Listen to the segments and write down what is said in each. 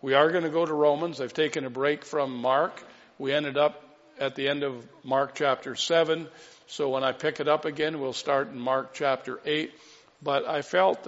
We are going to go to Romans. I've taken a break from Mark. We ended up at the end of Mark chapter 7. So when I pick it up again, we'll start in Mark chapter 8. But I felt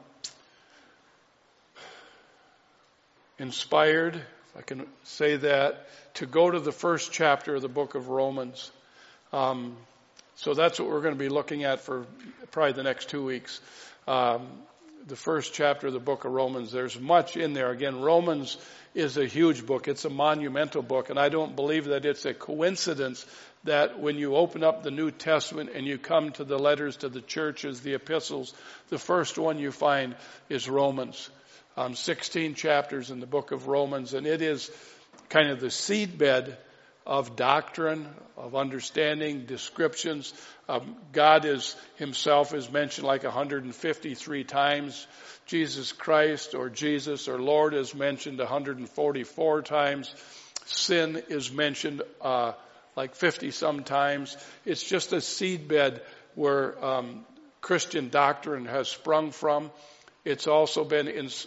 inspired, if I can say that, to go to the first chapter of the book of Romans. So that's what we're going to be looking at for probably the next 2 weeks. The first chapter of the book of Romans. There's much in there. Again, Romans is a huge book. It's a monumental book, and I don't believe that it's a coincidence that when you open up the New Testament and you come to the letters to the churches, the epistles, the first one you find is Romans. 16 chapters in the book of Romans, and it is kind of the seedbed of doctrine, of understanding, descriptions. God himself is mentioned like 153 times. Jesus Christ or Jesus or Lord is mentioned 144 times. Sin is mentioned like 50 some times. It's just a seedbed where Christian doctrine has sprung from. It's also been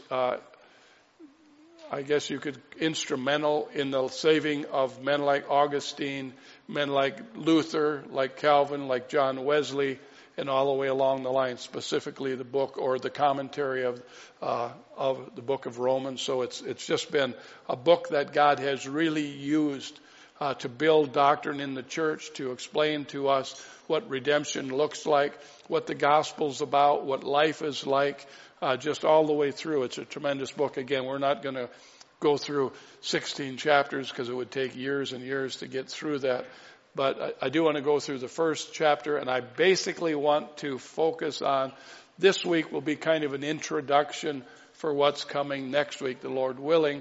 I guess you could instrumental in the saving of men like Augustine, men like Luther, like Calvin, like John Wesley, and all the way along the line, specifically the book or the commentary of the book of Romans. So it's just been a book that God has really used to build doctrine in the church, to explain to us what redemption looks like, what the gospel's about, what life is like. Just all the way through. It's a tremendous book. Again, we're not going to go through 16 chapters because it would take years and years to get through that. But I do want to go through the first chapter, and I basically want to focus on, this week will be kind of an introduction for what's coming next week, the Lord willing.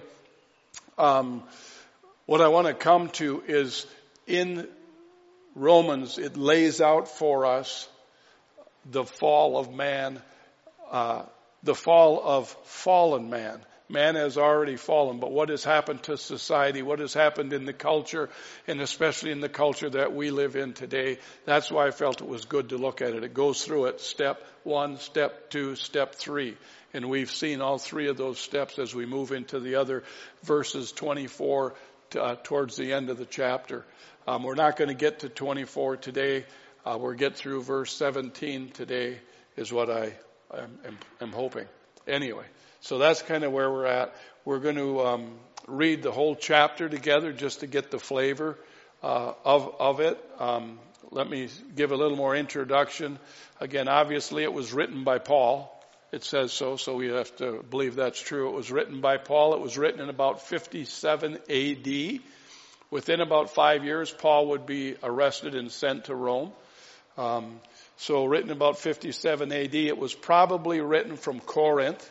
What I want to come to is in Romans, it lays out for us the fall of man, the fall of fallen man. Man has already fallen, but what has happened to society, what has happened in the culture, and especially in the culture that we live in today, that's why I felt it was good to look at it. It goes through it, step 1, step 2, step 3. And we've seen all 3 of those steps as we move into the other verses 24 towards the end of the chapter. We're not going to get to 24 today. We'll get through verse 17 today is what I'm hoping. Anyway, so that's kind of where we're at. We're going to read the whole chapter together just to get the flavor of it. Let me give a little more introduction. Again, obviously it was written by Paul. It says so we have to believe that's true. It was written by Paul. It was written in about 57 AD. Within about 5 years, Paul would be arrested and sent to Rome. So written about 57 AD. It was probably written from Corinth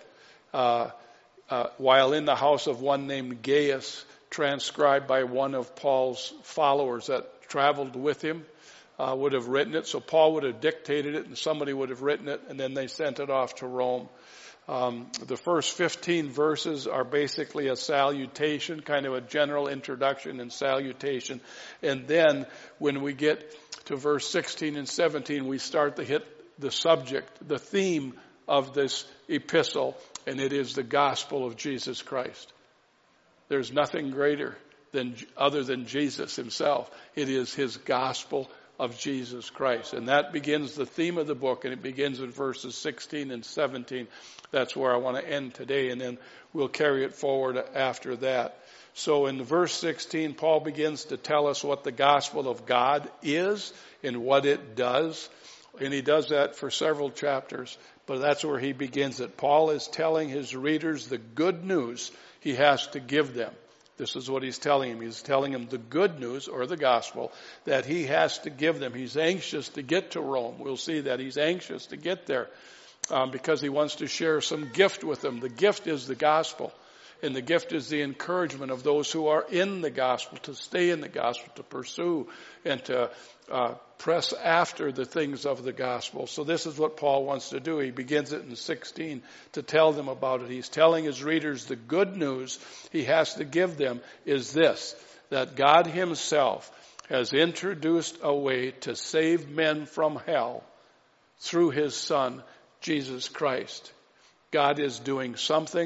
while in the house of one named Gaius, transcribed by one of Paul's followers that traveled with him, would have written it. So Paul would have dictated it and somebody would have written it, and then they sent it off to Rome. The first 15 verses are basically a salutation, kind of a general introduction and salutation. And then when we get to verse 16 and 17, we start to hit the subject, the theme of this epistle, and it is the gospel of Jesus Christ. There's nothing greater other than Jesus himself. It is his gospel of Jesus Christ. And that begins the theme of the book, and it begins in verses 16 and 17. That's where I want to end today, and then we'll carry it forward after that. So in verse 16, Paul begins to tell us what the gospel of God is and what it does. And he does that for several chapters, but that's where he begins it. Paul is telling his readers the good news he has to give them. This is what he's telling him. He's telling them the good news, or the gospel, that he has to give them. He's anxious to get to Rome. We'll see that he's anxious to get there because he wants to share some gift with them. The gift is the gospel. And the gift is the encouragement of those who are in the gospel, to stay in the gospel, to pursue and to press after the things of the gospel. So this is what Paul wants to do. He begins it in 16 to tell them about it. He's telling his readers the good news he has to give them is this, that God himself has introduced a way to save men from hell through his Son, Jesus Christ. God is doing something.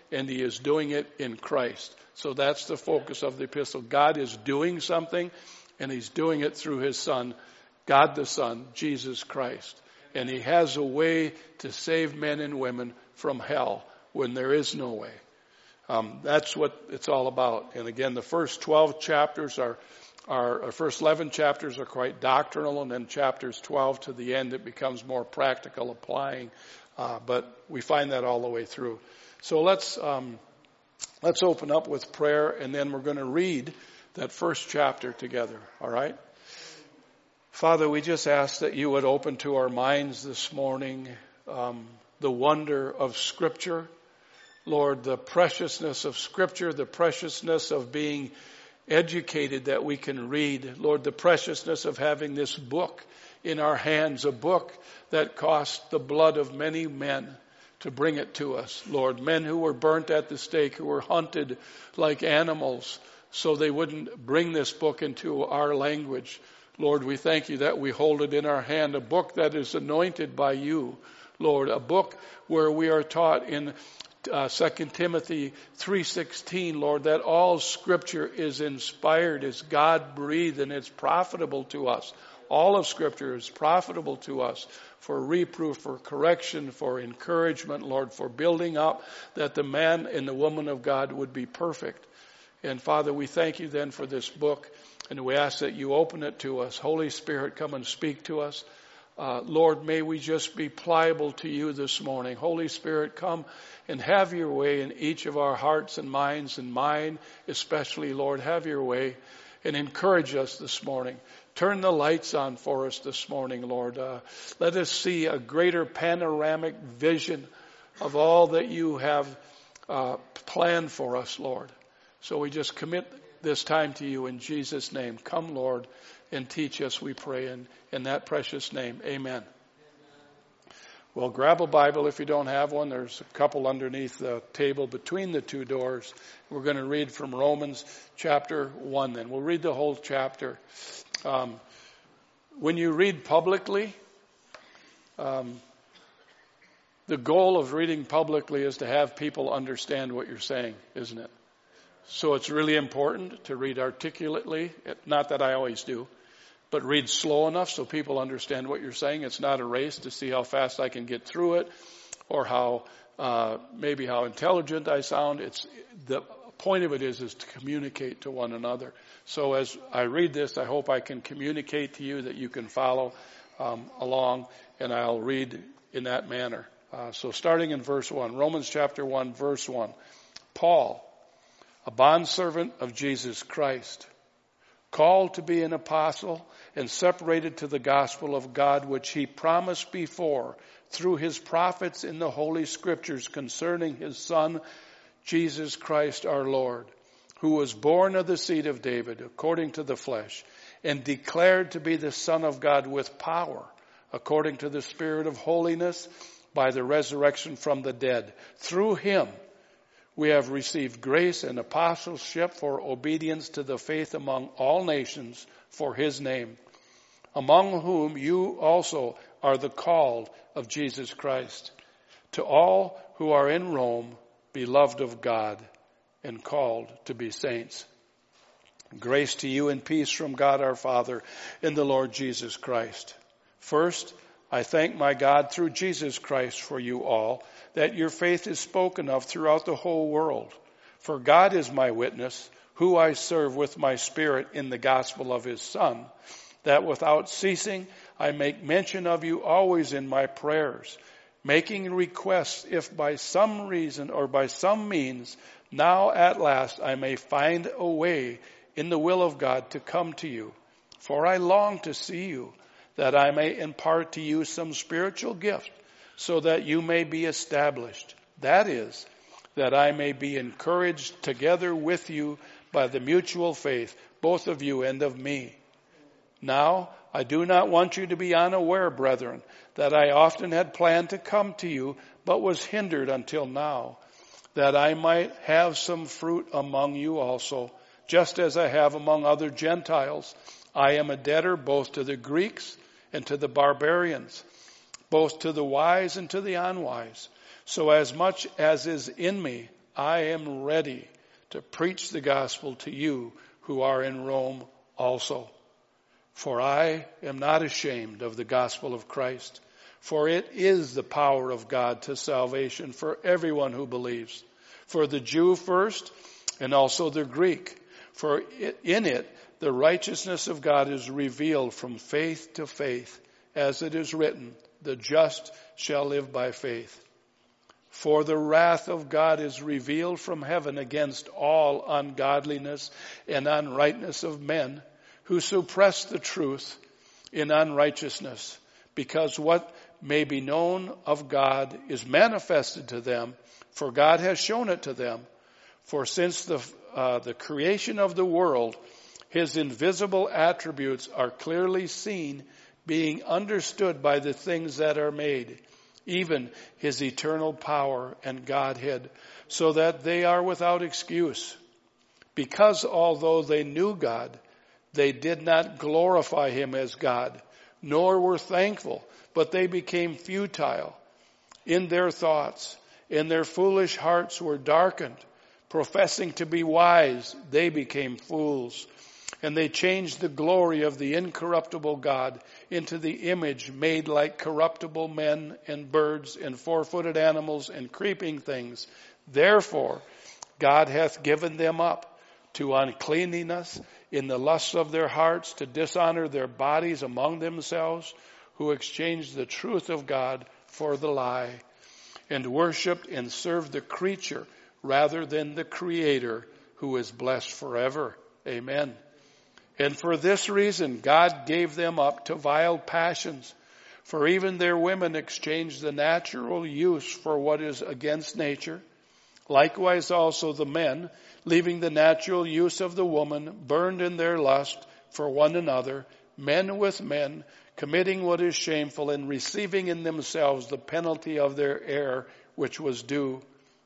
and he is doing it in Christ. So that's the focus of the epistle. God is doing something, and he's doing it through his Son, God the Son, Jesus Christ. And he has a way to save men and women from hell when there is no way. That's what it's all about. And again, the first 12 chapters first 11 chapters are quite doctrinal, and then chapters 12 to the end, it becomes more practical, applying. But we find that all the way through. So let's open up with prayer, and then we're going to read that first chapter together. All right? Father, we just ask that you would open to our minds this morning the wonder of Scripture. Lord, the preciousness of Scripture, the preciousness of being educated that we can read. Lord, the preciousness of having this book in our hands, a book that cost the blood of many men to bring it to us. Lord, men who were burnt at the stake, who were hunted like animals so they wouldn't bring this book into our language. Lord, we thank you that we hold it in our hand, a book that is anointed by you, Lord, a book where we are taught in 2 Timothy 3:16, Lord, that all Scripture is inspired, is God-breathed, and it's profitable to us. All of Scripture is profitable to us for reproof, for correction, for encouragement, Lord, for building up, that the man and the woman of God would be perfect. And Father, we thank you then for this book, and we ask that you open it to us. Holy Spirit, come and speak to us. Lord, may we just be pliable to you this morning. Holy Spirit, come and have your way in each of our hearts and minds, and mine especially, Lord. Have your way and encourage us this morning. Turn the lights on for us this morning, Lord. Let us see a greater panoramic vision of all that you have planned for us, Lord. So we just commit this time to you in Jesus' name. Come, Lord, and teach us, we pray, in that precious name. Amen. Well, grab a Bible if you don't have one. There's a couple underneath the table between the two doors. We're going to read from Romans chapter 1 then. We'll read the whole chapter. When you read publicly, the goal of reading publicly is to have people understand what you're saying, isn't it? So it's really important to read articulately. Not that I always do, but read slow enough so people understand what you're saying. It's not a race to see how fast I can get through it, or how intelligent I sound. It's the point of it is to communicate to one another. So as I read this, I hope I can communicate to you that you can follow along, and I'll read in that manner. So starting in verse 1, Romans chapter 1, verse 1. Paul, a bondservant of Jesus Christ, called to be an apostle and separated to the gospel of God, which he promised before through his prophets in the Holy Scriptures concerning his Son, Jesus Christ our Lord, who was born of the seed of David according to the flesh, and declared to be the Son of God with power, according to the Spirit of holiness, by the resurrection from the dead. Through him we have received grace and apostleship for obedience to the faith among all nations for his name, among whom you also are the called of Jesus Christ. To all who are in Rome, beloved of God, and called to be saints. Grace to you and peace from God our Father and the Lord Jesus Christ. First, I thank my God through Jesus Christ for you all, that your faith is spoken of throughout the whole world. For God is my witness, who I serve with my spirit in the gospel of his Son, that without ceasing I make mention of you always in my prayers, making requests if by some reason or by some means now at last I may find a way in the will of God to come to you. For I long to see you, that I may impart to you some spiritual gift, so that you may be established. That is, that I may be encouraged together with you by the mutual faith, both of you and of me. Now, I do not want you to be unaware, brethren, that I often had planned to come to you, but was hindered until now, that I might have some fruit among you also, just as I have among other Gentiles. I am a debtor both to the Greeks and to the barbarians, both to the wise and to the unwise. So as much as is in me, I am ready to preach the gospel to you who are in Rome also. For I am not ashamed of the gospel of Christ, for it is the power of God to salvation for everyone who believes, for the Jew first and also the Greek. For in it the righteousness of God is revealed from faith to faith, as it is written, the just shall live by faith. For the wrath of God is revealed from heaven against all ungodliness and unrightness of men who suppress the truth in unrighteousness, because what may be known of God is manifested to them, for God has shown it to them. For since the creation of the world, his invisible attributes are clearly seen, being understood by the things that are made, even his eternal power and Godhead, so that they are without excuse. Because although they knew God, they did not glorify him as God, nor were thankful, but they became futile in their thoughts, and their foolish hearts were darkened. Professing to be wise, they became fools. And they changed the glory of the incorruptible God into the image made like corruptible men and birds and four-footed animals and creeping things. Therefore, God hath given them up to uncleanness in the lusts of their hearts, to dishonor their bodies among themselves, who exchanged the truth of God for the lie, and worshiped and served the creature rather than the Creator, who is blessed forever. Amen. And for this reason, God gave them up to vile passions. For even their women exchanged the natural use for what is against nature. Likewise also the men, leaving the natural use of the woman, burned in their lust for one another, men with men, committing what is shameful and receiving in themselves the penalty of their error, which was due.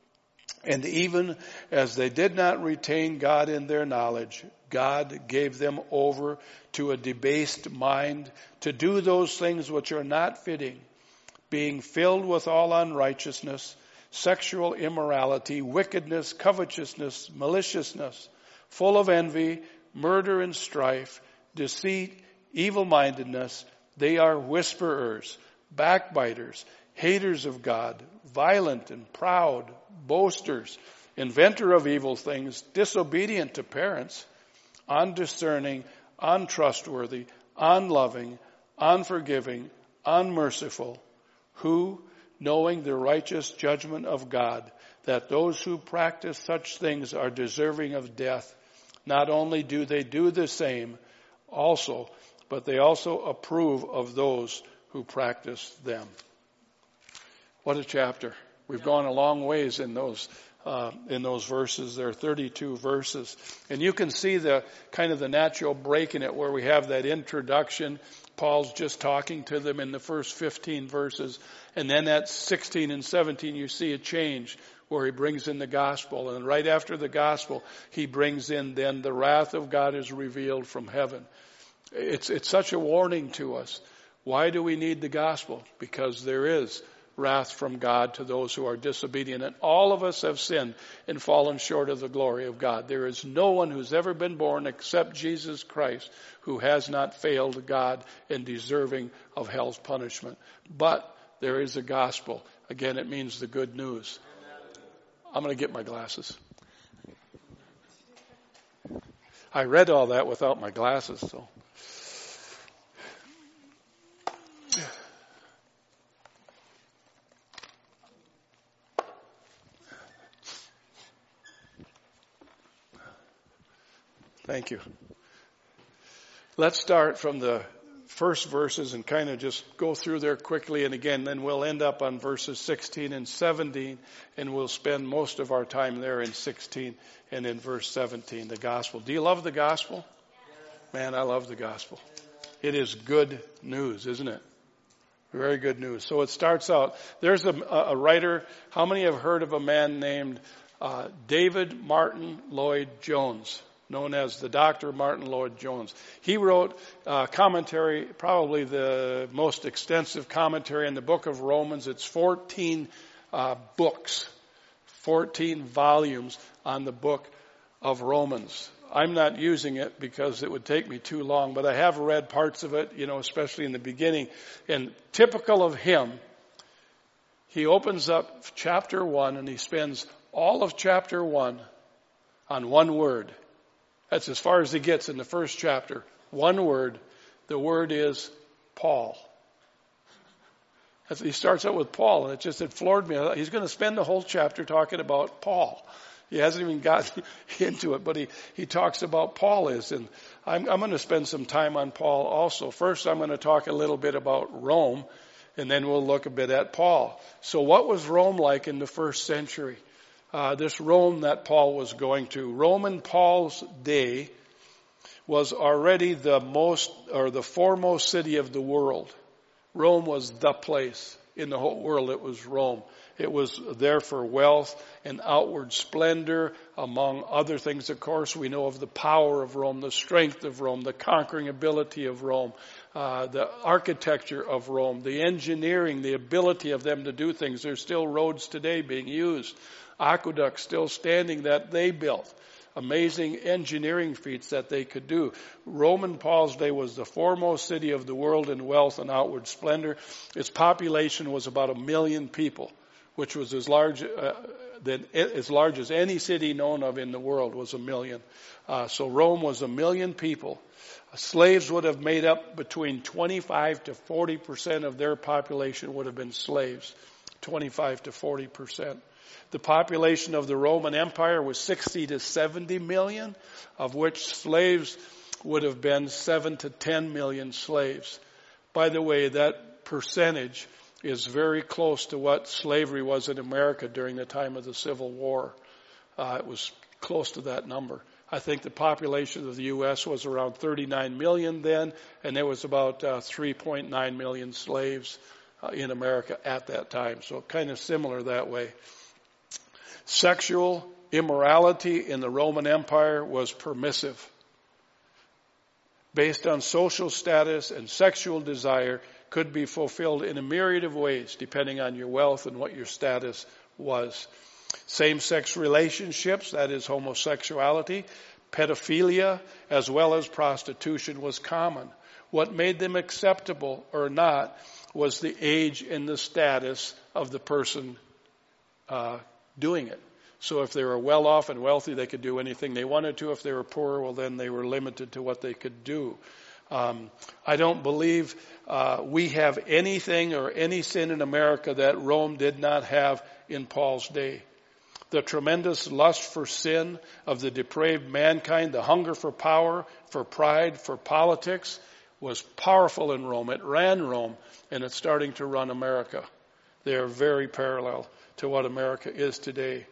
And even as they did not retain God in their knowledge, God gave them over to a debased mind to do those things which are not fitting, being filled with all unrighteousness, sexual immorality, wickedness, covetousness, maliciousness, full of envy, murder and strife, deceit, evil-mindedness. They are whisperers, backbiters, haters of God, violent and proud, boasters, inventor of evil things, disobedient to parents, undiscerning, untrustworthy, unloving, unforgiving, unmerciful, who, knowing the righteous judgment of God, that those who practice such things are deserving of death, not only do they do the same also, but they also approve of those who practice them. What a chapter. We've gone a long ways in those verses. There are 32 verses. And you can see the kind of the natural break in it where we have that introduction. Paul's just talking to them in the first 15 verses. And then at 16 and 17 you see a change where he brings in the gospel. And right after the gospel he brings in then the wrath of God is revealed from heaven. It's such a warning to us. Why do we need the gospel? Because there is wrath from God to those who are disobedient. And all of us have sinned and fallen short of the glory of God. There is no one who's ever been born except Jesus Christ who has not failed God and deserving of hell's punishment. But there is a gospel. Again, it means the good news. I'm going to get my glasses. I read all that without my glasses, so. Thank you. Let's start from the first verses and kind of just go through there quickly. And again, then we'll end up on verses 16 and 17, and we'll spend most of our time there in 16 and in verse 17, the gospel. Do you love the gospel? Man, I love the gospel. It is good news, isn't it? Very good news. So it starts out, there's a writer. How many have heard of a man named David Martin Lloyd Jones, known as the Dr. Martin Lloyd Jones? He wrote commentary, probably the most extensive commentary in the book of Romans. It's 14 books, 14 volumes on the book of Romans. I'm not using it because it would take me too long, but I have read parts of it, especially in the beginning. And typical of him, he opens up chapter 1 and he spends all of chapter 1 on one word. That's as far as he gets in the first chapter. One word. The word is Paul. He starts out with Paul, and it floored me. He's going to spend the whole chapter talking about Paul. He hasn't even gotten into it, but he talks about Paul is. And I'm going to spend some time on Paul also. First, I'm going to talk a little bit about Rome, and then we'll look a bit at Paul. So what was Rome like in the first century? This Rome that Paul was going to. Rome in Paul's day was already the foremost city of the world. Rome was the place in the whole world. It was Rome. It was there for wealth and outward splendor, among other things. Of course, we know of the power of Rome, the strength of Rome, the conquering ability of Rome, the architecture of Rome, the engineering, the ability of them to do things. There's still roads today being used, aqueducts still standing that they built. Amazing engineering feats that they could do. Rome in Paul's day was the foremost city of the world in wealth and outward splendor. Its population was about 1 million people, which was as large as any city known of in the world was 1 million. So Rome was 1 million people. Slaves would have made up between 25 to 40% of their population would have been slaves. 25 to 40%. The population of the Roman Empire was 60 to 70 million, of which slaves would have been 7 to 10 million slaves. By the way, that percentage is very close to what slavery was in America during the time of the Civil War. It was close to that number. I think the population of the U.S. was around 39 million then, and there was about 3.9 million slaves in America at that time. So kind of similar that way. Sexual immorality in the Roman Empire was permissive. Based on social status and sexual desire could be fulfilled in a myriad of ways, depending on your wealth and what your status was. Same-sex relationships, that is homosexuality, pedophilia, as well as prostitution was common. What made them acceptable or not was the age and the status of the person doing it. So if they were well off and wealthy, they could do anything they wanted to. If they were poor, well, then they were limited to what they could do. I don't believe we have anything or any sin in America that Rome did not have in Paul's day. The tremendous lust for sin of the depraved mankind, the hunger for power, for pride, for politics, was powerful in Rome. It ran Rome, and it's starting to run America. They are very parallel to what America is today.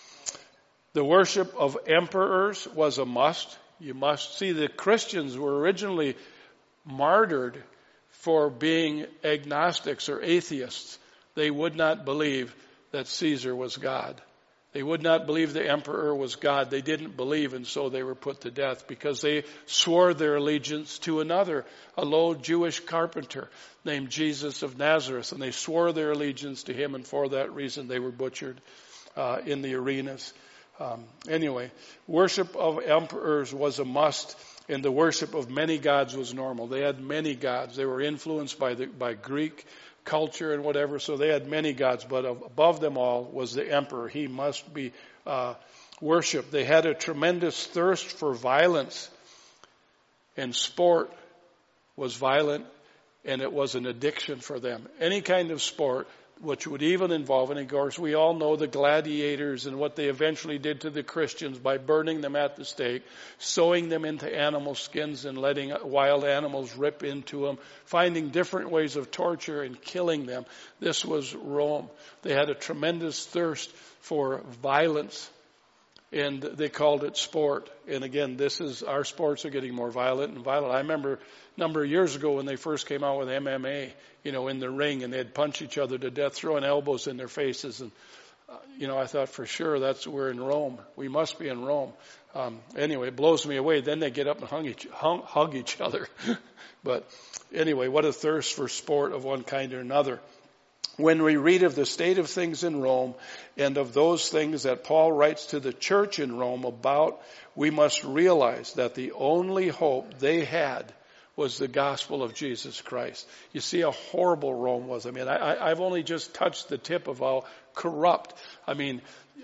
The worship of emperors was a must. You must see the Christians were originally martyred for being agnostics or atheists. They would not believe that Caesar was God. They would not believe the emperor was God. They didn't believe, and so they were put to death because they swore their allegiance to another, a low Jewish carpenter named Jesus of Nazareth, and they swore their allegiance to him, and for that reason they were butchered in the arenas. Anyway, worship of emperors was a must, and the worship of many gods was normal. They had many gods. They were influenced by Greek culture and whatever, so they had many gods, but above them all was the emperor. He must be worshipped. They had a tremendous thirst for violence, and sport was violent, and it was an addiction for them. Any kind of sport, which would even involve, and of course we all know the gladiators and what they eventually did to the Christians by burning them at the stake, sewing them into animal skins and letting wild animals rip into them, finding different ways of torture and killing them. This was Rome. They had a tremendous thirst for violence, and they called it sport. And again, our sports are getting more violent and violent. I remember a number of years ago when they first came out with MMA, in the ring, and they'd punch each other to death, throwing elbows in their faces. And, I thought for sure we're in Rome. We must be in Rome. Anyway, it blows me away. Then they get up and hug each other. But anyway, what a thirst for sport of one kind or another. when we read of the state of things in Rome and of those things that Paul writes to the church in Rome about, we must realize that the only hope they had was the gospel of Jesus Christ. You see how horrible Rome was. I mean, I've only just touched the tip of how corrupt. I mean,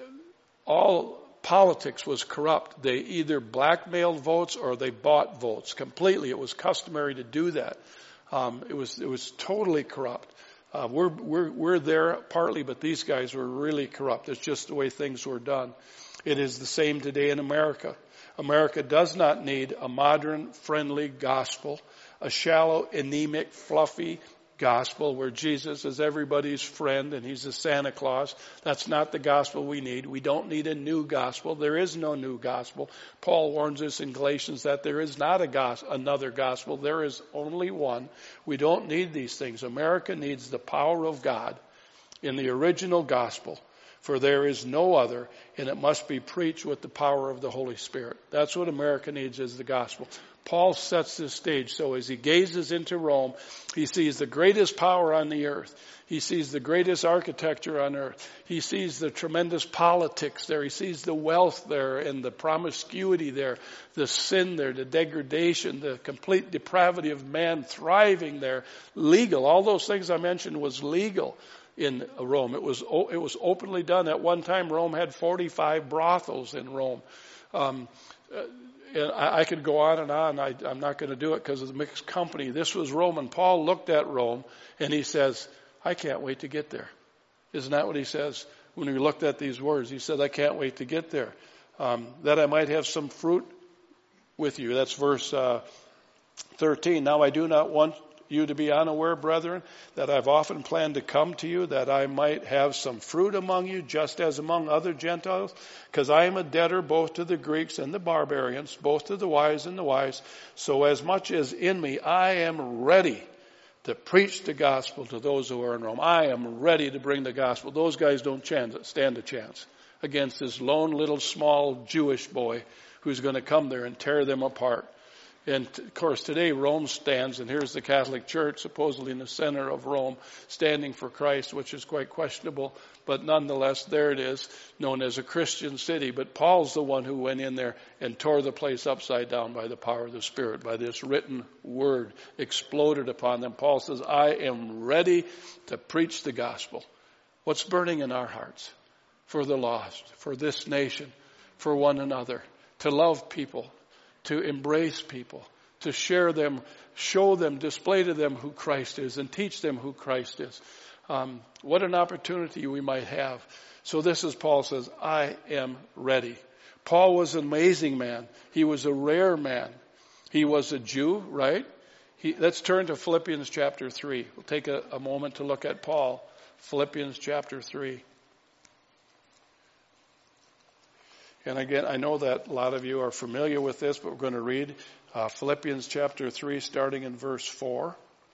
all politics was corrupt. They either blackmailed votes or they bought votes completely. It was customary to do that. It was totally corrupt. We're there partly, but these guys were really corrupt. It's just the way things were done. It is the same today in America. America does not need a modern, friendly gospel, a shallow, anemic, fluffy gospel where Jesus is everybody's friend and he's a Santa Claus. That's not the gospel we need. We don't need a new gospel. There is no new gospel. Paul warns us in Galatians that there is not another gospel. There is only one. We don't need these things. America needs the power of God in the original gospel. For there is no other, and it must be preached with the power of the Holy Spirit. That's what America needs, is the gospel. Paul sets this stage. So as he gazes into Rome, he sees the greatest power on the earth. He sees the greatest architecture on earth. He sees the tremendous politics there. He sees the wealth there and the promiscuity there, the sin there, the degradation, the complete depravity of man thriving there. Legal. All those things I mentioned was legal in Rome. It was openly done. At one time, Rome had 45 brothels in Rome. And I could go on and on. I'm not going to do it because of the mixed company. This was Rome, and Paul looked at Rome, and he says, I can't wait to get there. Isn't that what he says when he looked at these words? He said, I can't wait to get there. That I might have some fruit with you. That's verse 13. Now I do not want you to be unaware, brethren, that I've often planned to come to you, that I might have some fruit among you, just as among other Gentiles, because I am a debtor both to the Greeks and the barbarians, both to the wise and the wise. So as much as in me, I am ready to preach the gospel to those who are in Rome. I am ready to bring the gospel. Those guys don't stand a chance against this lone little small Jewish boy who's going to come there and tear them apart. And, of course, today Rome stands, and here's the Catholic Church, supposedly in the center of Rome, standing for Christ, which is quite questionable. But nonetheless, there it is, known as a Christian city. But Paul's the one who went in there and tore the place upside down by the power of the Spirit, by this written word exploded upon them. Paul says, I am ready to preach the gospel. What's burning in our hearts? For the lost, for this nation, for one another, to love people, to embrace people, to share them, show them, display to them who Christ is, and teach them who Christ is. What an opportunity we might have. So this is Paul says, I am ready. Paul was an amazing man. He was a rare man. He was a Jew, right? Let's turn to Philippians chapter 3. We'll take a moment to look at Paul. Philippians chapter 3. And again, I know that a lot of you are familiar with this, but we're going to read Philippians chapter 3, starting in verse 4.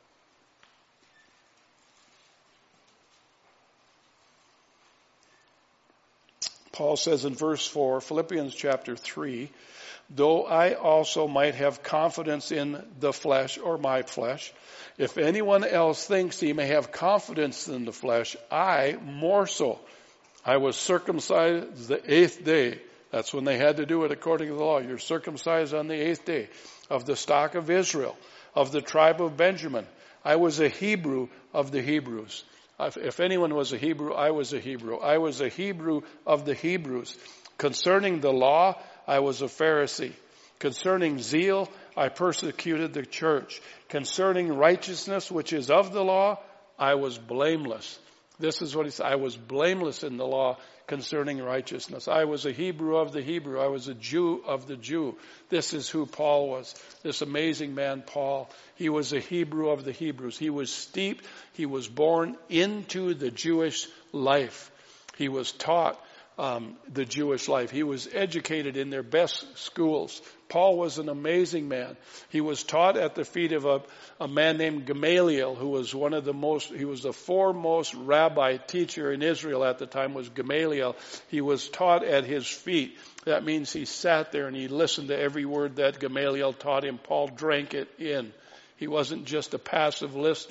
Paul says in verse 4, Philippians chapter 3, though I also might have confidence in the flesh, or my flesh, if anyone else thinks he may have confidence in the flesh, I more so. I was circumcised the 8th day. That's when they had to do it according to the law. You're circumcised on the 8th day, of the stock of Israel, of the tribe of Benjamin. I was a Hebrew of the Hebrews. If anyone was a Hebrew, I was a Hebrew. I was a Hebrew of the Hebrews. Concerning the law, I was a Pharisee. Concerning zeal, I persecuted the church. Concerning righteousness, which is of the law, I was blameless. This is what he said. I was blameless in the law concerning righteousness. I was a Hebrew of the Hebrew. I was a Jew of the Jew. This is who Paul was. This amazing man, Paul. He was a Hebrew of the Hebrews. He was steeped. He was born into the Jewish life. He was taught the Jewish life. He was educated in their best schools. Paul was an amazing man. He was taught at the feet of a man named Gamaliel, who was he was the foremost rabbi teacher in Israel at the time, was Gamaliel. He was taught at his feet. That means he sat there and he listened to every word that Gamaliel taught him. Paul drank it in. He wasn't just a passive listener,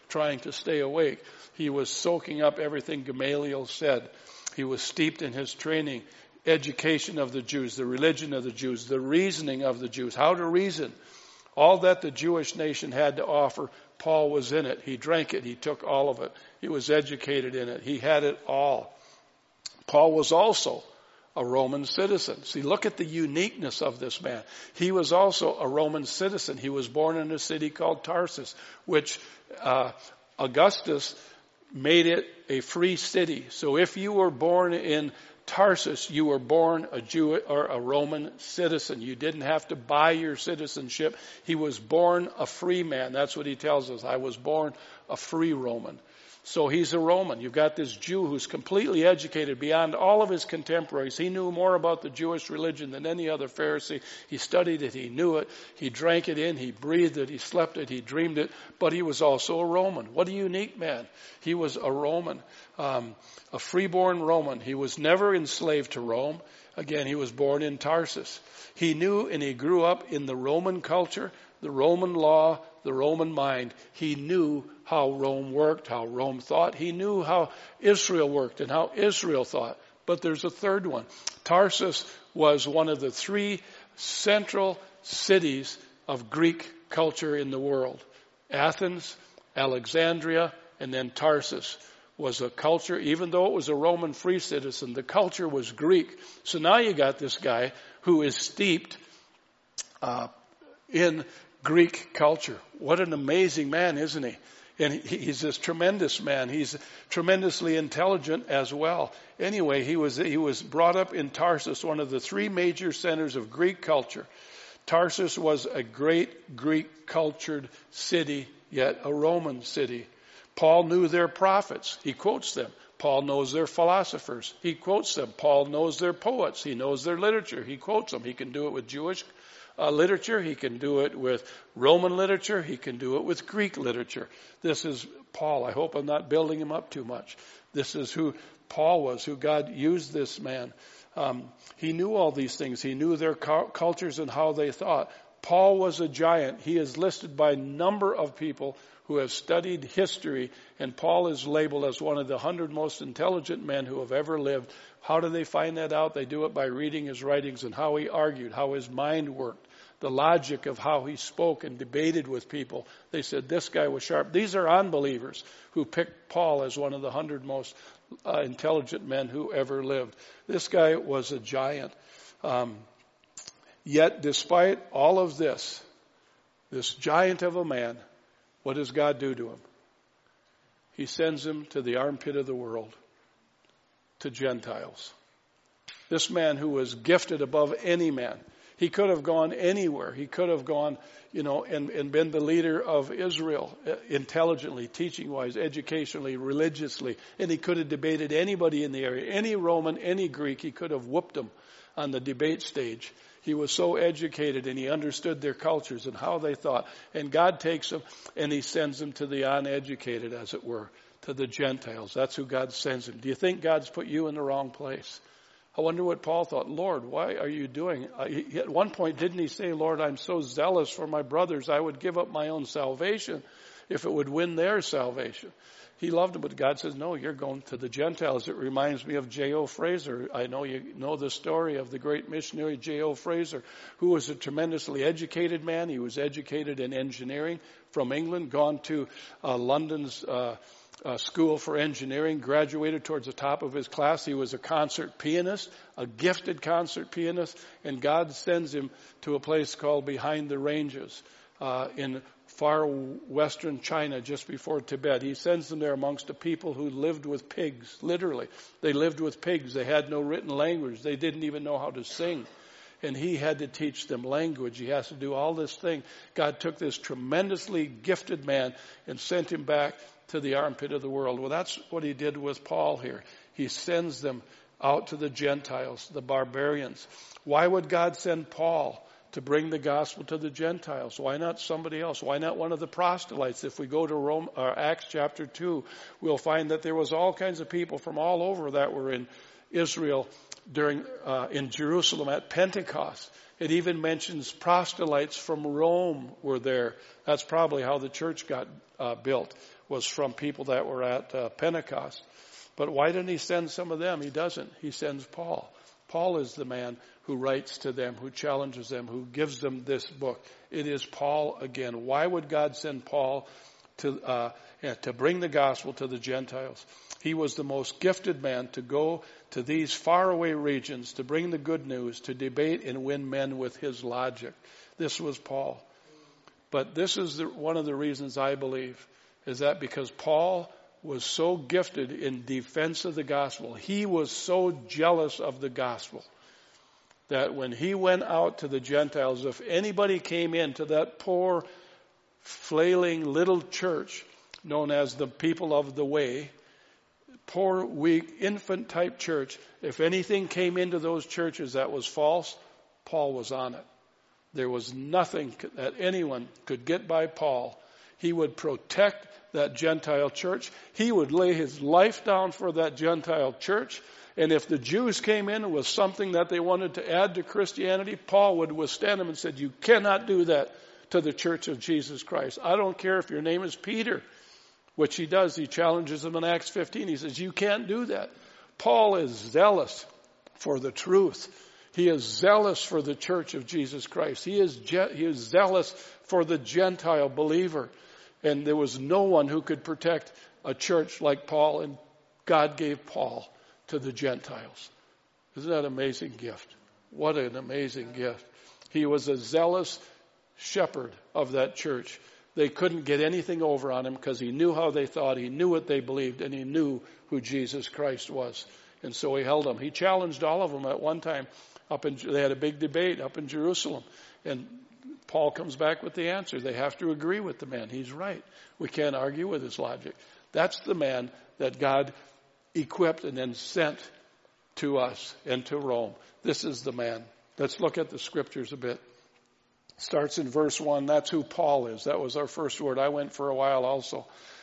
trying to stay awake. He was soaking up everything Gamaliel said. He was steeped in his training, education of the Jews, the religion of the Jews, the reasoning of the Jews, how to reason. All that the Jewish nation had to offer, Paul was in it. He drank it. He took all of it. He was educated in it. He had it all. Paul was also a Roman citizen. See, look at the uniqueness of this man. He was also a Roman citizen. He was born in a city called Tarsus, which Augustus made it a free city. So if you were born in Tarsus, you were born a Jew or a Roman citizen. You didn't have to buy your citizenship. He was born a free man. That's what he tells us. I was born a free Roman. So he's a Roman. You've got this Jew who's completely educated beyond all of his contemporaries. He knew more about the Jewish religion than any other Pharisee. He studied it. He knew it. He drank it in. He breathed it. He slept it. He dreamed it. But he was also a Roman. What a unique man. He was a Roman, a freeborn Roman. He was never enslaved to Rome. Again, he was born in Tarsus. He knew and he grew up in the Roman culture, the Roman law, the Roman mind. He knew how Rome worked, how Rome thought. He knew how Israel worked and how Israel thought. But there's a third one. Tarsus was one of the three central cities of Greek culture in the world. Athens, Alexandria, and then Tarsus was a culture, even though it was a Roman free citizen, the culture was Greek. So now you got this guy who is steeped in Greek culture. What an amazing man, isn't he? And he's this tremendous man. He's tremendously intelligent as well. Anyway, he was brought up in Tarsus, one of the three major centers of Greek culture. Tarsus was a great Greek cultured city, yet a Roman city. Paul knew their prophets. He quotes them. Paul knows their philosophers. He quotes them. Paul knows their poets. He knows their literature. He quotes them. He can do it with Jewish literature. He can do it with Roman literature. He can do it with Greek literature. This is Paul. I hope I'm not building him up too much. This is who Paul was, who God used this man. He knew all these things. He knew their cultures and how they thought. Paul was a giant. He is listed by a number of people who have studied history, and Paul is labeled as one of the 100 most intelligent men who have ever lived. How do they find that out? They do it by reading his writings and how he argued, how his mind worked, the logic of how he spoke and debated with people. They said this guy was sharp. These are unbelievers who picked Paul as one of the 100 most intelligent men who ever lived. This guy was a giant. Yet despite all of this giant of a man, what does God do to him? He sends him to the armpit of the world, to Gentiles. This man who was gifted above any man. He could have gone anywhere. He could have gone, and been the leader of Israel intelligently, teaching-wise, educationally, religiously. And he could have debated anybody in the area, any Roman, any Greek. He could have whooped them on the debate stage. He was so educated and he understood their cultures and how they thought. And God takes him and he sends him to the uneducated, as it were, to the Gentiles. That's who God sends him. Do you think God's put you in the wrong place? I wonder what Paul thought. Lord, why are you doing? At one point, didn't he say, Lord, I'm so zealous for my brothers, I would give up my own salvation if it would win their salvation. He loved them, but God says, no, you're going to the Gentiles. It reminds me of J.O. Fraser. I know you know the story of the great missionary J.O. Fraser, who was a tremendously educated man. He was educated in engineering from England, gone to London's school for engineering, graduated towards the top of his class. He was a concert pianist, a gifted concert pianist, and God sends him to a place called Behind the Ranges in far western China, just before Tibet. He sends them there amongst a people who lived with pigs, literally. They lived with pigs. They had no written language. They didn't even know how to sing. And he had to teach them language. He has to do all this thing. God took this tremendously gifted man and sent him back to the armpit of the world. Well, that's what he did with Paul here. He sends them out to the Gentiles, the barbarians. Why would God send Paul to bring the gospel to the Gentiles? Why not somebody else? Why not one of the proselytes? If we go to Acts chapter 2, we'll find that there was all kinds of people from all over that were in Israel in Jerusalem at Pentecost. It even mentions proselytes from Rome were there. That's probably how the church got built, was from people that were at Pentecost. But why didn't he send some of them? He doesn't. He sends Paul. Paul is the man who writes to them, who challenges them, who gives them this book. It is Paul again. Why would God send Paul to bring the gospel to the Gentiles? He was the most gifted man to go to these faraway regions, to bring the good news, to debate and win men with his logic. This was Paul. But this is one of the reasons I believe, is that because Paul was so gifted in defense of the gospel, he was so jealous of the gospel, that when he went out to the Gentiles, if anybody came into that poor, flailing little church known as the People of the Way, poor, weak, infant-type church, if anything came into those churches that was false, Paul was on it. There was nothing that anyone could get by Paul. He would protect that Gentile church. He would lay his life down for that Gentile church. And if the Jews came in with something that they wanted to add to Christianity, Paul would withstand them and said, you cannot do that to the church of Jesus Christ. I don't care if your name is Peter, which he does. He challenges them in Acts 15. He says, you can't do that. Paul is zealous for the truth. He is zealous for the church of Jesus Christ. He is zealous for the Gentile believer. And there was no one who could protect a church like Paul, and God gave Paul to the Gentiles. Isn't that an amazing gift? What an amazing gift. He was a zealous shepherd of that church. They couldn't get anything over on him because he knew how they thought, he knew what they believed, and he knew who Jesus Christ was. And so he held them. He challenged all of them at one time. They had a big debate up in Jerusalem. And Paul comes back with the answer. They have to agree with the man. He's right. We can't argue with his logic. That's the man that God equipped and then sent to us and to Rome. This is the man. Let's look at the scriptures a bit. Starts in verse 1. That's who Paul is. That was our first word. I went for a while also.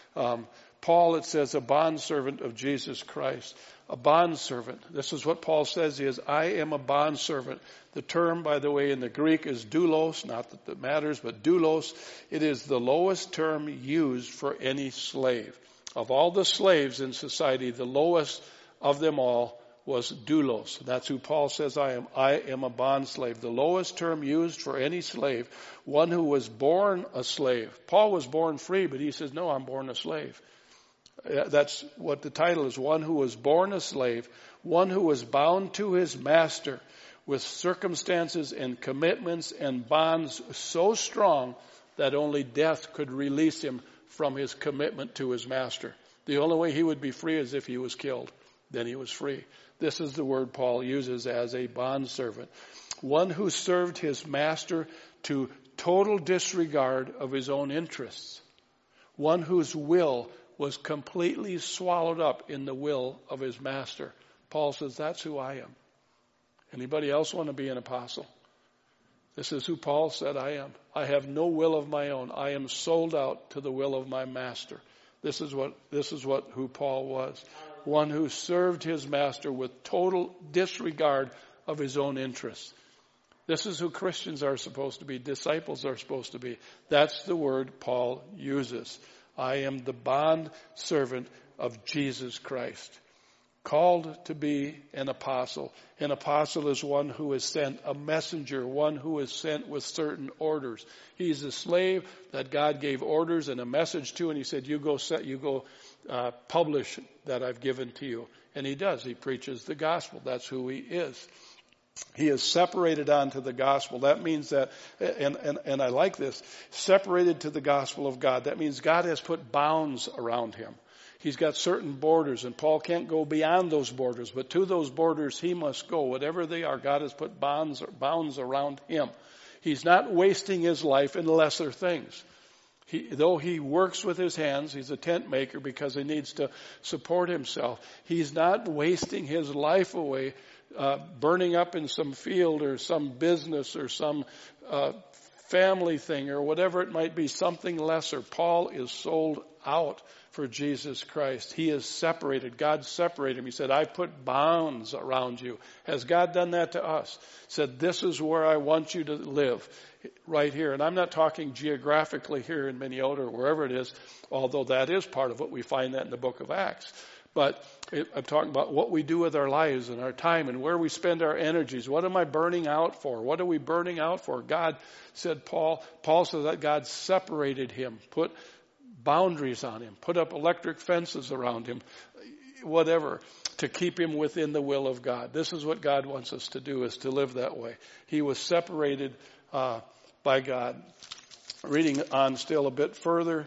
Paul, it says, a bondservant of Jesus Christ. A bondservant. This is what Paul says he is. I am a bondservant. The term, by the way, in the Greek is doulos. Not that that matters, but doulos. It is the lowest term used for any slave. Of all the slaves in society, the lowest of them all was doulos. That's who Paul says I am. I am a bondslave. The lowest term used for any slave. One who was born a slave. Paul was born free, but he says, no, I'm born a slave. That's what the title is. One who was born a slave. One who was bound to his master with circumstances and commitments and bonds so strong that only death could release him from his commitment to his master. The only way he would be free is if he was killed. Then he was free. This is the word Paul uses as a bondservant. One who served his master to total disregard of his own interests. One whose will was completely swallowed up in the will of his master. Paul says, that's who I am. Anybody else want to be an apostle? This is who Paul said I am. I have no will of my own. I am sold out to the will of my master. This is who Paul was. One who served his master with total disregard of his own interests. This is who Christians are supposed to be. Disciples are supposed to be. That's the word Paul uses. I am the bond servant of Jesus Christ. Called to be an apostle. An apostle is one who is sent, a messenger, one who is sent with certain orders. He's a slave that God gave orders and a message to, and he said, you go publish that I've given to you. And he does. He preaches the gospel. That's who he is. He is separated onto the gospel. That means that, and I like this, separated to the gospel of God. That means God has put bounds around him. He's got certain borders, and Paul can't go beyond those borders. But to those borders, he must go. Whatever they are, God has put bounds around him. He's not wasting his life in lesser things. Though he works with his hands, he's a tent maker because he needs to support himself. He's not wasting his life away, burning up in some field or some business or some family thing or whatever it might be, something lesser. Paul is sold out for Jesus Christ. He is separated. God separated him. He said, I put bounds around you. Has God done that to us? Said, this is where I want you to live, right here. And I'm not talking geographically here in Minneota or wherever it is, although that is part of what we find that in the book of Acts. But I'm talking about what we do with our lives and our time and where we spend our energies. What am I burning out for? What are we burning out for? God said, Paul said that God separated him, put boundaries on him, put up electric fences around him, whatever, to keep him within the will of God. This is what God wants us to do, is to live that way. He was separated by God. Reading on still a bit further,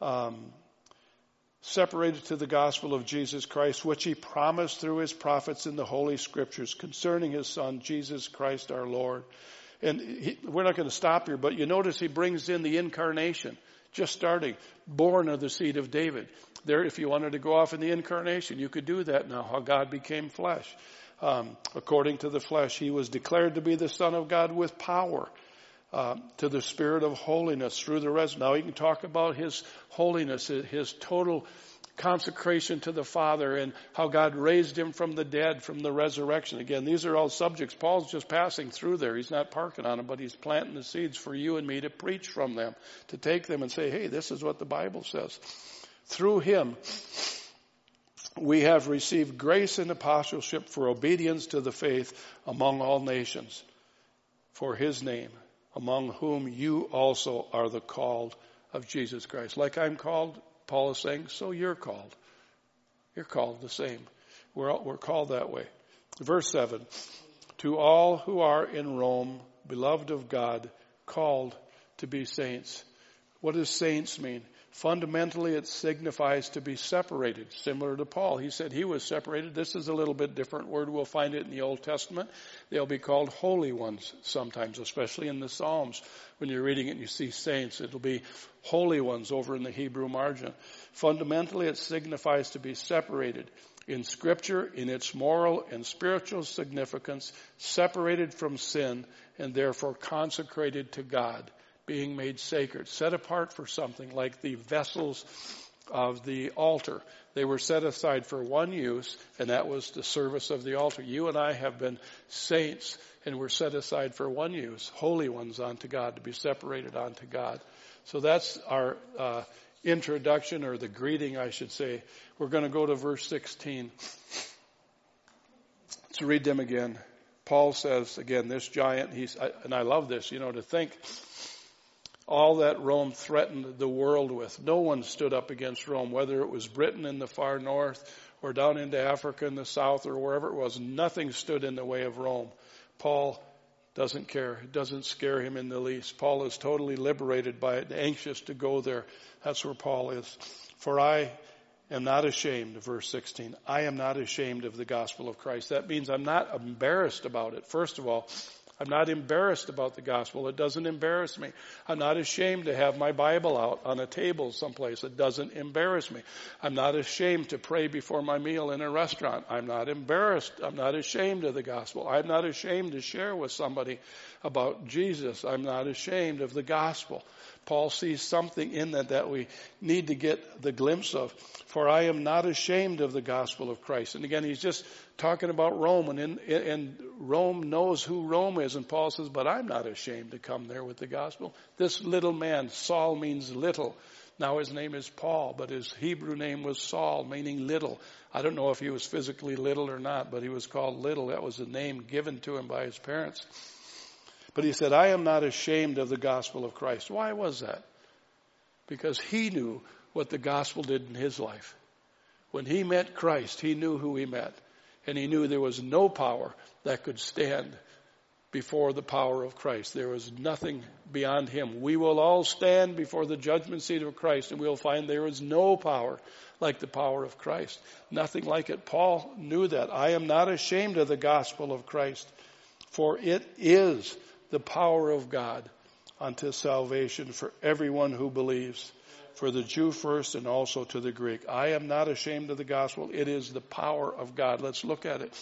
separated to the gospel of Jesus Christ, which he promised through his prophets in the Holy Scriptures concerning his Son, Jesus Christ our Lord. And we're not going to stop here, but you notice he brings in the incarnation, just starting, born of the seed of David. There, if you wanted to go off in the incarnation, you could do that now, how God became flesh. According to the flesh, he was declared to be the Son of God with power. To the Spirit of holiness through the resurrection. Now he can talk about his holiness, his total consecration to the Father, and how God raised him from the dead, from the resurrection. Again, these are all subjects. Paul's just passing through there. He's not parking on them, but he's planting the seeds for you and me to preach from them, to take them and say, hey, this is what the Bible says. Through him, we have received grace and apostleship for obedience to the faith among all nations, for his name, among whom you also are the called of Jesus Christ. Like I'm called, Paul is saying, so you're called. You're called the same. We're called that way. Verse 7, to all who are in Rome, beloved of God, called to be saints. What does saints mean? Fundamentally, it signifies to be separated, similar to Paul. He said he was separated. This is a little bit different word. We'll find it in the Old Testament. They'll be called holy ones sometimes, especially in the Psalms. When you're reading it and you see saints, it'll be holy ones over in the Hebrew margin. Fundamentally, it signifies to be separated. In Scripture, in its moral and spiritual significance, separated from sin and therefore consecrated to God. Being made sacred, set apart for something, like the vessels of the altar. They were set aside for one use, and that was the service of the altar. You and I have been saints, and we're set aside for one use, holy ones unto God, to be separated unto God. So that's our introduction, or the greeting, I should say. We're going to go to verse 16. Let's read them again. Paul says, again, this giant, and I love this, to think all that Rome threatened the world with. No one stood up against Rome, whether it was Britain in the far north or down into Africa in the south or wherever it was. Nothing stood in the way of Rome. Paul doesn't care. It doesn't scare him in the least. Paul is totally liberated by it, anxious to go there. That's where Paul is. For I am not ashamed, verse 16. I am not ashamed of the gospel of Christ. That means I'm not embarrassed about it. First of all, I'm not embarrassed about the gospel. It doesn't embarrass me. I'm not ashamed to have my Bible out on a table someplace. It doesn't embarrass me. I'm not ashamed to pray before my meal in a restaurant. I'm not embarrassed. I'm not ashamed of the gospel. I'm not ashamed to share with somebody about Jesus. I'm not ashamed of the gospel. Paul sees something in that we need to get the glimpse of. For I am not ashamed of the gospel of Christ. And again, he's just talking about Rome, and Rome knows who Rome is. And Paul says, but I'm not ashamed to come there with the gospel. This little man, Saul means little. Now his name is Paul, but his Hebrew name was Saul, meaning little. I don't know if he was physically little or not, but he was called little. That was the name given to him by his parents. But he said, I am not ashamed of the gospel of Christ. Why was that? Because he knew what the gospel did in his life. When he met Christ, he knew who he met. And he knew there was no power that could stand before the power of Christ. There was nothing beyond him. We will all stand before the judgment seat of Christ, and we'll find there is no power like the power of Christ. Nothing like it. Paul knew that. I am not ashamed of the gospel of Christ, for it is the power of God unto salvation for everyone who believes, for the Jew first and also to the Greek. I am not ashamed of the gospel. It is the power of God. Let's look at it.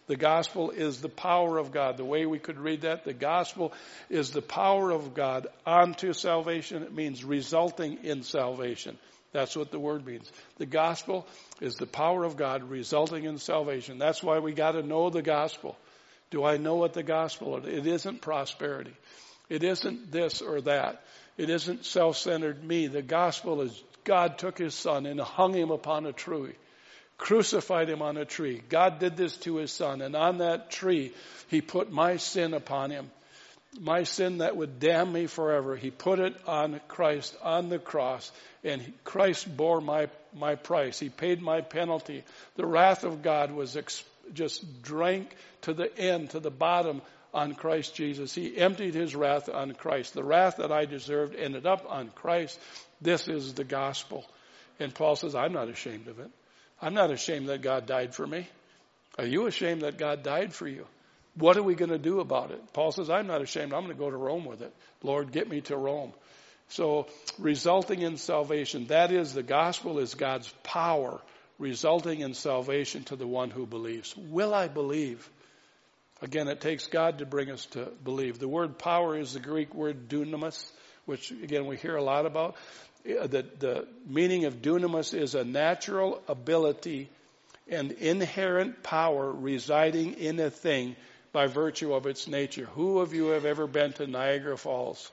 The gospel is the power of God. The way we could read that, the gospel is the power of God unto salvation. It means resulting in salvation. That's what the word means. The gospel is the power of God resulting in salvation. That's why we got to know the gospel. Do I know what the gospel is? It isn't prosperity. It isn't this or that. It isn't self-centered me. The gospel is God took his son and hung him upon a tree. Crucified him on a tree. God did this to his son, and on that tree he put my sin upon him. My sin that would damn me forever. He put it on Christ on the cross, and Christ bore my price. He paid my penalty. The wrath of God was just drank to the end, to the bottom on Christ Jesus. He emptied his wrath on Christ. The wrath that I deserved ended up on Christ. This is the gospel. And Paul says, I'm not ashamed of it. I'm not ashamed that God died for me. Are you ashamed that God died for you? What are we going to do about it? Paul says, I'm not ashamed. I'm going to go to Rome with it. Lord, get me to Rome. So resulting in salvation, that is, the gospel is God's power resulting in salvation to the one who believes. Will I believe? Again, it takes God to bring us to believe. The word power is the Greek word dunamis, which again we hear a lot about. The meaning of dunamis is a natural ability and inherent power residing in a thing by virtue of its nature. Who of you have ever been to Niagara Falls?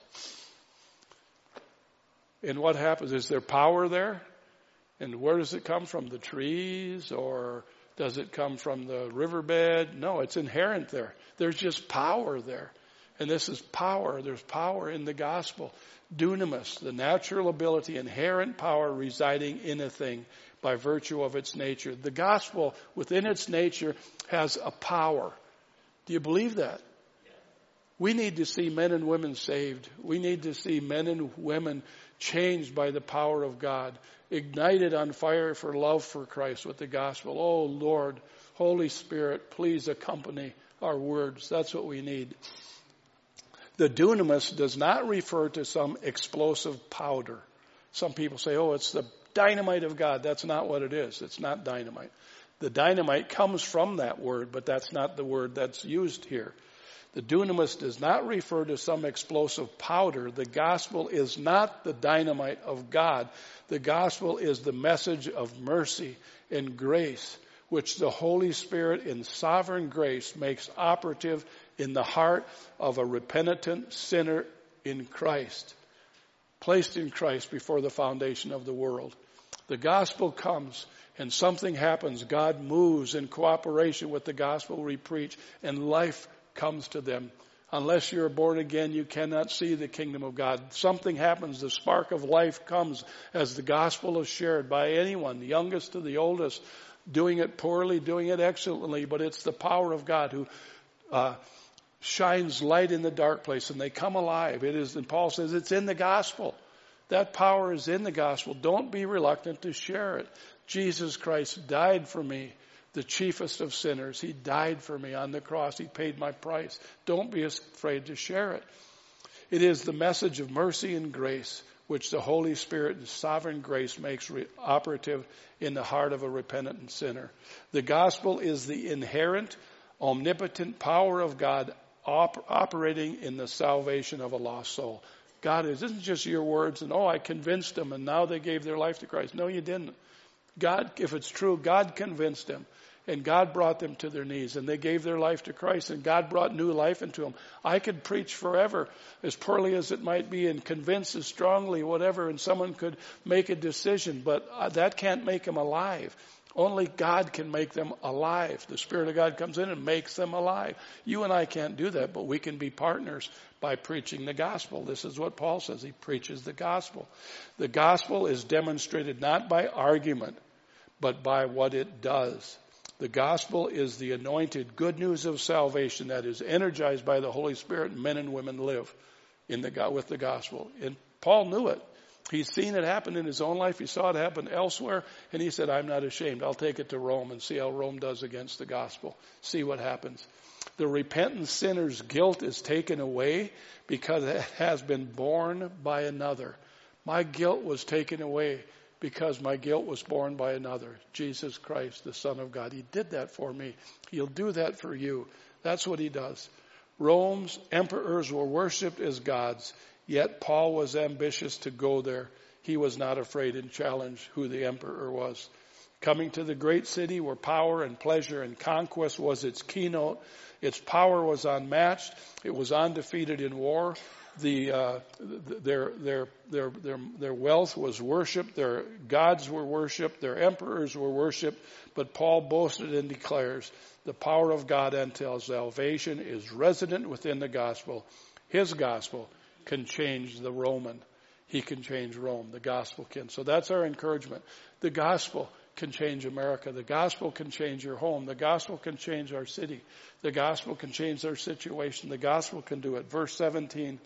And what happens? Is there power there? And where does it come from? The trees? Or does it come from the riverbed? No, it's inherent there. There's just power there. And this is power. There's power in the gospel. Dunamis, the natural ability, inherent power residing in a thing by virtue of its nature. The gospel, within its nature, has a power. Do you believe that? We need to see men and women saved. We need to see men and women changed by the power of God, ignited on fire for love for Christ with the gospel. Oh, Lord, Holy Spirit, please accompany our words. That's what we need. The dunamis does not refer to some explosive powder. Some people say, oh, it's the dynamite of God. That's not what it is. It's not dynamite. The dynamite comes from that word, but that's not the word that's used here. The dunamis does not refer to some explosive powder. The gospel is not the dynamite of God. The gospel is the message of mercy and grace, which the Holy Spirit in sovereign grace makes operative in the heart of a repentant sinner in Christ, placed in Christ before the foundation of the world. The gospel comes and something happens. God moves in cooperation with the gospel we preach, and life comes to them. Unless you're born again, you cannot see the kingdom of God. Something happens. The spark of life comes as the gospel is shared by anyone, the youngest to the oldest, doing it poorly, doing it excellently, but it's the power of God who shines light in the dark place, and they come alive. It is, and Paul says, it's in the gospel. That power is in the gospel. Don't be reluctant to share it. Jesus Christ died for me, the chiefest of sinners. He died for me on the cross. He paid my price. Don't be afraid to share it. It is the message of mercy and grace, which the Holy Spirit in sovereign grace makes operative in the heart of a repentant sinner. The gospel is the inherent, omnipotent power of God operating in the salvation of a lost soul. God isn't just your words and, I convinced them and now they gave their life to Christ. No, you didn't. God, if it's true, God convinced them. And God brought them to their knees, and they gave their life to Christ, and God brought new life into them. I could preach forever, as poorly as it might be, and convince as strongly, whatever, and someone could make a decision, but that can't make them alive. Only God can make them alive. The Spirit of God comes in and makes them alive. You and I can't do that, but we can be partners by preaching the gospel. This is what Paul says. He preaches the gospel. The gospel is demonstrated not by argument, but by what it does. The gospel is the anointed good news of salvation that is energized by the Holy Spirit, and men and women live with the gospel. And Paul knew it. He's seen it happen in his own life. He saw it happen elsewhere. And he said, I'm not ashamed. I'll take it to Rome and see how Rome does against the gospel. See what happens. The repentant sinner's guilt is taken away because it has been borne by another. My guilt was taken away because my guilt was borne by another, Jesus Christ, the Son of God. He did that for me. He'll do that for you. That's what he does. Rome's emperors were worshipped as gods, yet Paul was ambitious to go there. He was not afraid and challenged who the emperor was. Coming to the great city where power and pleasure and conquest was its keynote, its power was unmatched. It was undefeated in war. Their wealth was worshipped. Their gods were worshipped. Their emperors were worshipped. But Paul boasted and declares the power of God until salvation is resident within the gospel. His gospel can change the Roman. He can change Rome. The gospel can. So that's our encouragement. The gospel can change America. The gospel can change your home. The gospel can change our city. The gospel can change our situation. The gospel can do it. Verse 17.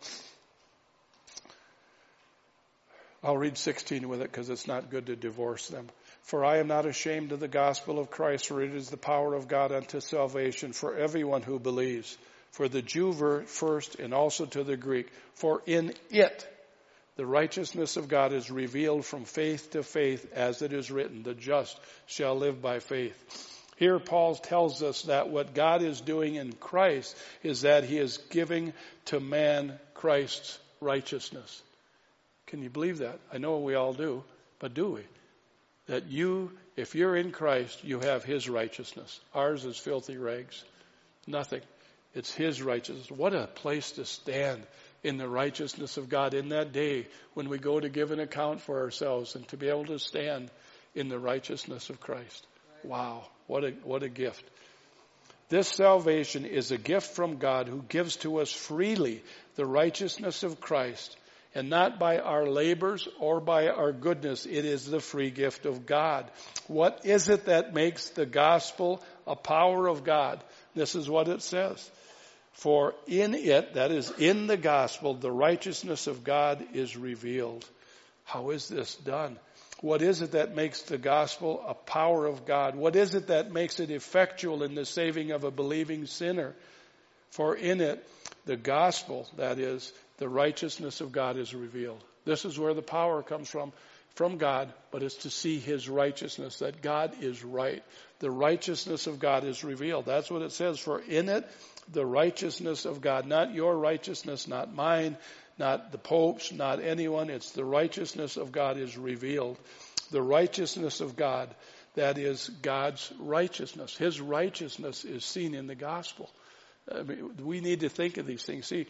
I'll read 16 with it because it's not good to divorce them. For I am not ashamed of the gospel of Christ, for it is the power of God unto salvation for everyone who believes. For the Jew first and also to the Greek. For in it the righteousness of God is revealed from faith to faith, as it is written, the just shall live by faith. Here Paul tells us that what God is doing in Christ is that he is giving to man Christ's righteousness. Can you believe that? I know we all do, but do we? That if you're in Christ, you have his righteousness. Ours is filthy rags. Nothing. It's his righteousness. What a place to stand in the righteousness of God in that day when we go to give an account for ourselves, and to be able to stand in the righteousness of Christ. Wow, what a gift. This salvation is a gift from God who gives to us freely the righteousness of Christ, and not by our labors or by our goodness. It is the free gift of God. What is it that makes the gospel a power of God? This is what it says. For in it, that is in the gospel, the righteousness of God is revealed. How is this done? What is it that makes the gospel a power of God? What is it that makes it effectual in the saving of a believing sinner? For in it, the gospel, that is, the righteousness of God is revealed. This is where the power comes from God, but it's to see his righteousness, that God is right. The righteousness of God is revealed. That's what it says. For in it, the righteousness of God, not your righteousness, not mine, not the Pope's, not anyone. It's the righteousness of God is revealed. The righteousness of God, that is God's righteousness. His righteousness is seen in the gospel. I mean, we need to think of these things. See,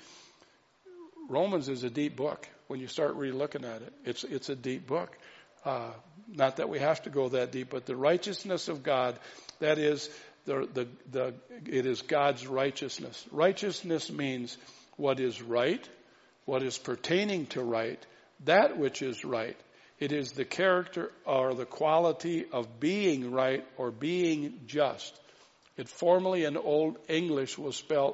Romans is a deep book when you start really looking at it. It's a deep book. Not that we have to go that deep, but the righteousness of God, that is it is God's righteousness. Righteousness means what is right, what is pertaining to right, that which is right. It is the character or the quality of being right or being just. It formerly in Old English was spelled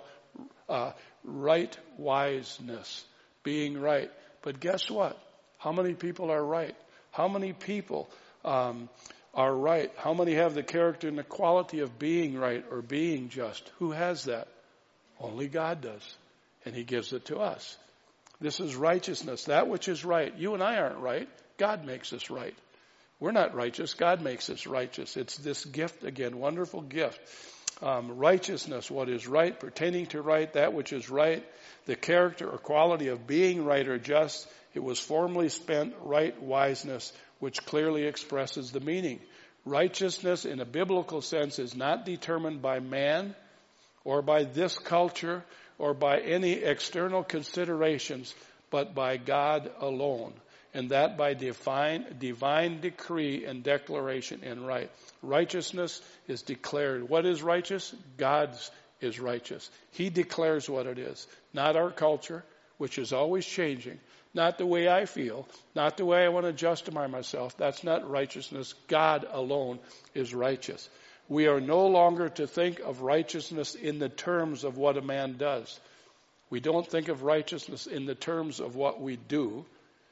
right wiseness, being right. But guess what? How many people are right? How many people are right? How many have the character and the quality of being right or being just? Who has that? Only God does. And he gives it to us. This is righteousness, that which is right. You and I aren't right. God makes us right. We're not righteous. God makes us righteous. It's this gift again, wonderful gift. Righteousness, what is right, pertaining to right, that which is right, the character or quality of being right or just. It was formerly spent right wiseness, which clearly expresses the meaning. Righteousness in a biblical sense is not determined by man or by this culture or by any external considerations, but by God alone. And that by divine decree and declaration and right. Righteousness is declared. What is righteous? God's is righteous. He declares what it is. Not our culture, which is always changing. Not the way I feel. Not the way I want to justify myself. That's not righteousness. God alone is righteous. We are no longer to think of righteousness in the terms of what a man does. We don't think of righteousness in the terms of what we do,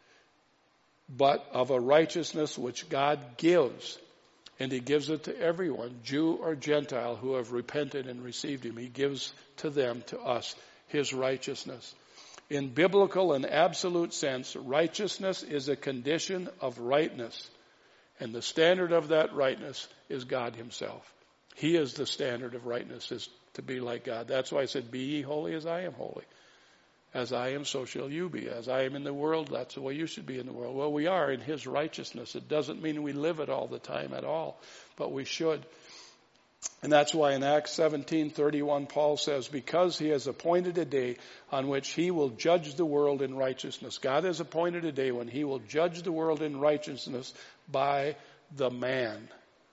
but of a righteousness which God gives. And he gives it to everyone, Jew or Gentile, who have repented and received him. He gives to them, to us, his righteousness. In biblical and absolute sense, righteousness is a condition of rightness. And the standard of that rightness is God himself. He is the standard of rightness, is to be like God. That's why I said, be ye holy as I am holy. As I am, so shall you be. As I am in the world, that's the way you should be in the world. Well, we are in his righteousness. It doesn't mean we live it all the time at all, but we should. And that's why in Acts 17:31, Paul says, because he has appointed a day on which he will judge the world in righteousness. God has appointed a day when he will judge the world in righteousness by the man.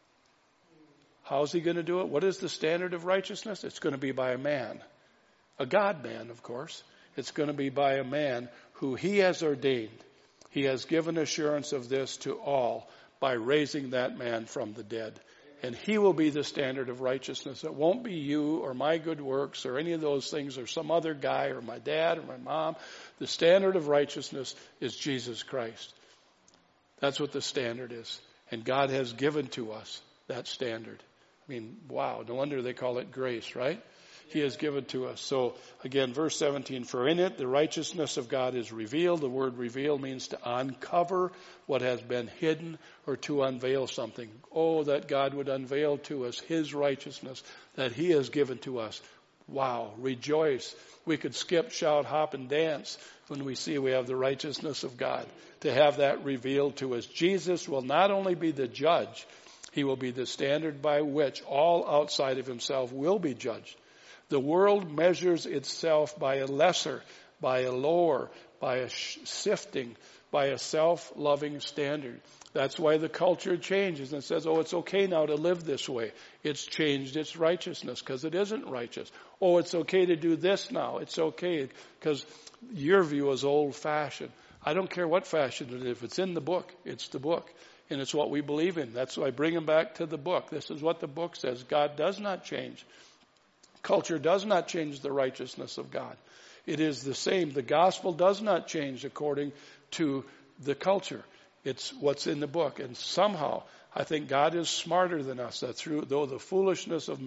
How is he going to do it? What is the standard of righteousness? It's going to be by a man. A God man, of course. It's going to be by a man who he has ordained. He has given assurance of this to all by raising that man from the dead. And he will be the standard of righteousness. It won't be you or my good works or any of those things or some other guy or my dad or my mom. The standard of righteousness is Jesus Christ. That's what the standard is. And God has given to us that standard. I mean, wow, no wonder they call it grace, right? He has given to us. So again, verse 17, for in it the righteousness of God is revealed. The word reveal means to uncover what has been hidden or to unveil something. Oh, that God would unveil to us his righteousness that he has given to us. Wow, rejoice. We could skip, shout, hop, and dance when we see we have the righteousness of God, to have that revealed to us. Jesus will not only be the judge, he will be the standard by which all outside of himself will be judged. The world measures itself by a lesser, by a lower, by a sifting, by a self-loving standard. That's why the culture changes and says, oh, it's okay now to live this way. It's changed its righteousness because it isn't righteous. Oh, it's okay to do this now. It's okay because your view is old-fashioned. I don't care what fashion it is. If it's in the book, it's the book. And it's what we believe in. That's why I bring them back to the book. This is what the book says. God does not change. Culture does not change the righteousness of God. It is the same. The gospel does not change according to the culture. It's what's in the book. And somehow, I think God is smarter than us, that though the foolishness of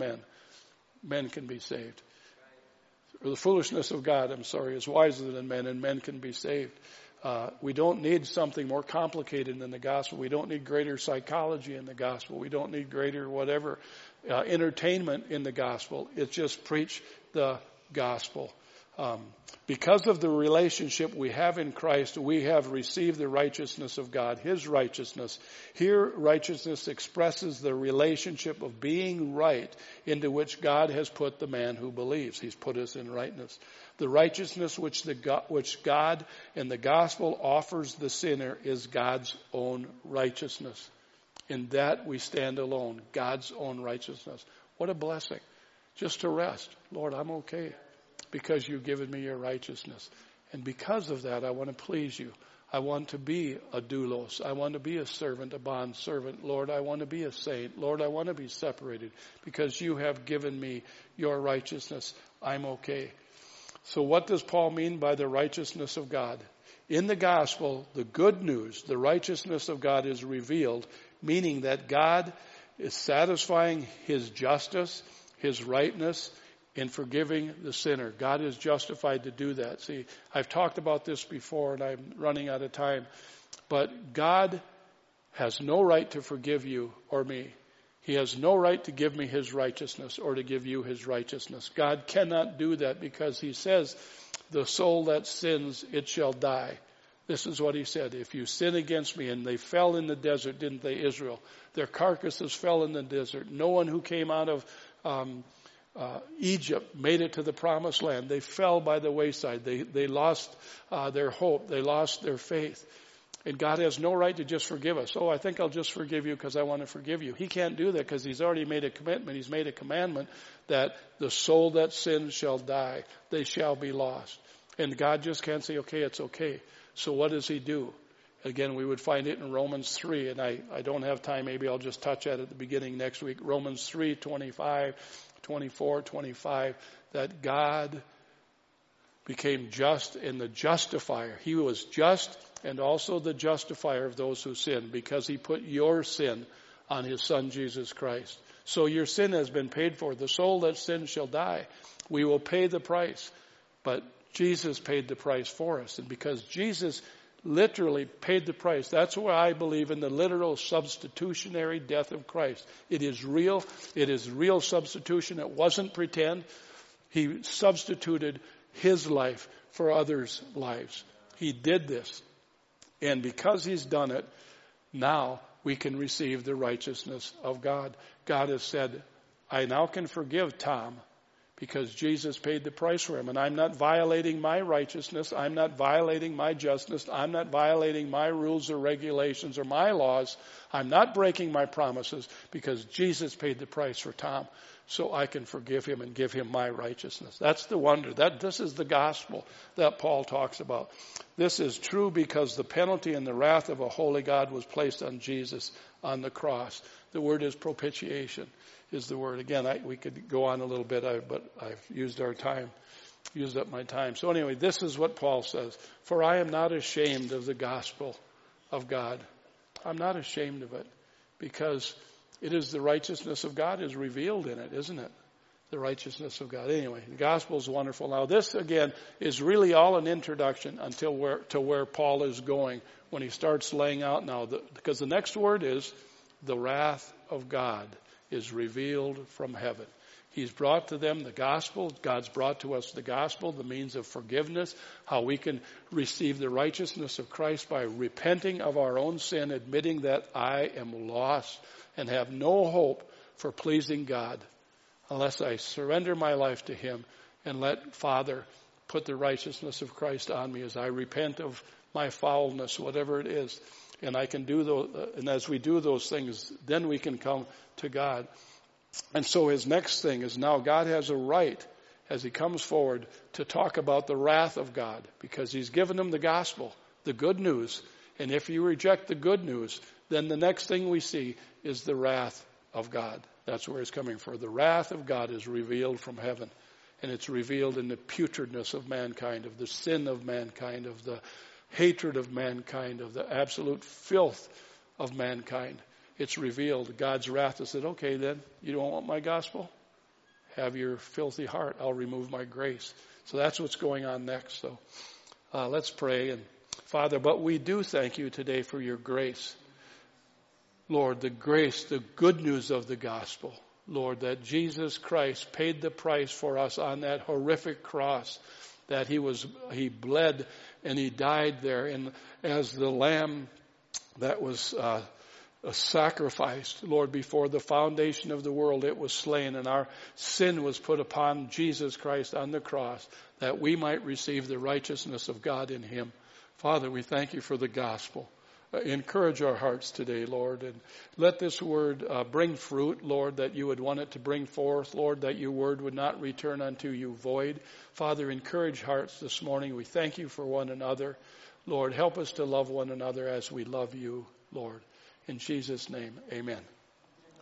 men can be saved. Or the foolishness of God, is wiser than men, and men can be saved. We don't need something more complicated than the gospel. We don't need greater psychology in the gospel. We don't need greater whatever entertainment in the gospel. It's just preach the gospel. Because of the relationship we have in Christ, we have received the righteousness of God, his righteousness. Here, righteousness expresses the relationship of being right into which God has put the man who believes. He's put us in rightness. The righteousness which God and the gospel offers the sinner is God's own righteousness. In that we stand alone, God's own righteousness. What a blessing. Just to rest. Lord, I'm okay because you've given me your righteousness. And because of that, I want to please you. I want to be a doulos. I want to be a servant, a bond servant. Lord, I want to be a saint. Lord, I want to be separated because you have given me your righteousness. I'm okay. So what does Paul mean by the righteousness of God? In the gospel, the good news, the righteousness of God is revealed, meaning that God is satisfying his justice, his rightness, in forgiving the sinner. God is justified to do that. See, I've talked about this before and I'm running out of time, but God has no right to forgive you or me. He has no right to give me his righteousness or to give you his righteousness. God cannot do that because he says, the soul that sins, it shall die. This is what he said. If you sin against me, and they fell in the desert, didn't they, Israel? Their carcasses fell in the desert. No one who came out of Egypt made it to the promised land. They fell by the wayside. They lost their hope. They lost their faith. And God has no right to just forgive us. Oh, I think I'll just forgive you because I want to forgive you. He can't do that because he's already made a commitment. He's made a commandment that the soul that sins shall die. They shall be lost. And God just can't say, okay, it's okay. So what does he do? Again, we would find it in Romans 3, and I don't have time. Maybe I'll just touch at it at the beginning next week. Romans 3, 25, 24, 25, that God became just and the justifier. He was just and also the justifier of those who sin because he put your sin on his son Jesus Christ. So your sin has been paid for. The soul that sins shall die. We will pay the price. But Jesus paid the price for us. And because Jesus literally paid the price. That's why I believe in the literal substitutionary death of Christ. It is real. It is real substitution. It wasn't pretend. He substituted his life for others' lives. He did this. And because he's done it, now we can receive the righteousness of God. God has said, I now can forgive Tom because Jesus paid the price for him. And I'm not violating my righteousness. I'm not violating my justice. I'm not violating my rules or regulations or my laws. I'm not breaking my promises because Jesus paid the price for Tom. So I can forgive him and give him my righteousness. That's the wonder. This is the gospel that Paul talks about. This is true because the penalty and the wrath of a holy God was placed on Jesus on the cross. The word is propitiation, is the word. Again, we could go on a little bit, but I've used up my time. So anyway, this is what Paul says. For I am not ashamed of the gospel of God. I'm not ashamed of it because it is the righteousness of God is revealed in it, isn't it? The righteousness of God. Anyway, the gospel is wonderful. Now this, again, is really all an introduction to where Paul is going when he starts laying out now. Because the next word is the wrath of God is revealed from heaven. He's brought to them the gospel. God's brought to us the gospel, the means of forgiveness, how we can receive the righteousness of Christ by repenting of our own sin, admitting that I am lost and have no hope for pleasing God unless I surrender my life to him and let Father put the righteousness of Christ on me as I repent of my foulness, whatever it is. And I can do those, and as we do those things, then we can come to God. And so his next thing is now God has a right as he comes forward to talk about the wrath of God because he's given them the gospel, the good news. And if you reject the good news, then the next thing we see is the wrath of God. That's where it's coming from. The wrath of God is revealed from heaven. And it's revealed in the putridness of mankind, of the sin of mankind, of the hatred of mankind, of the absolute filth of mankind. It's revealed. God's wrath has said, okay then, you don't want my gospel? Have your filthy heart. I'll remove my grace. So that's what's going on next. So let's pray. And Father, but we do thank you today for your grace. Lord, the grace, the good news of the gospel. Lord, that Jesus Christ paid the price for us on that horrific cross, that he bled and he died there. And as the lamb that was sacrificed, Lord, before the foundation of the world, it was slain, and our sin was put upon Jesus Christ on the cross, that we might receive the righteousness of God in him. Father, we thank you for the gospel. Encourage our hearts today, Lord, and let this word bring fruit, Lord, that you would want it to bring forth, Lord, that your word would not return unto you void. Father, encourage hearts this morning. We thank you for one another. Lord, help us to love one another as we love you, Lord. In Jesus' name, amen.